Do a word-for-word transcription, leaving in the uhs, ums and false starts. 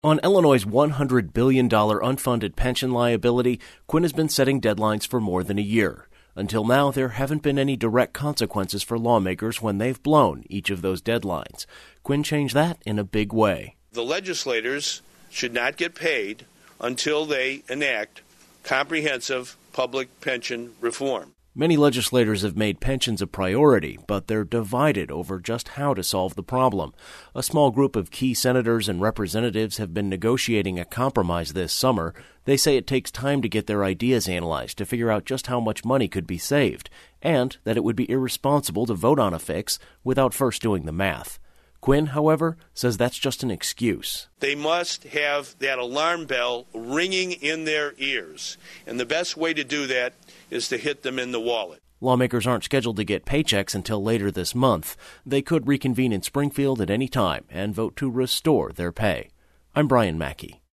On Illinois' one hundred billion dollars unfunded pension liability, Quinn has been setting deadlines for more than a year. Until now, there haven't been any direct consequences for lawmakers when they've blown each of those deadlines. Quinn changed that in a big way. The legislators should not get paid until they enact comprehensive public pension reform. Many legislators have made pensions a priority, but they're divided over just how to solve the problem. A small group of key senators and representatives have been negotiating a compromise this summer. They say it takes time to get their ideas analyzed to figure out just how much money could be saved, and that it would be irresponsible to vote on a fix without first doing the math. Quinn, however, says that's just an excuse. They must have that alarm bell ringing in their ears, and the best way to do that is to hit them in the wallet. Lawmakers aren't scheduled to get paychecks until later this month. They could reconvene in Springfield at any time and vote to restore their pay. I'm Brian Mackey.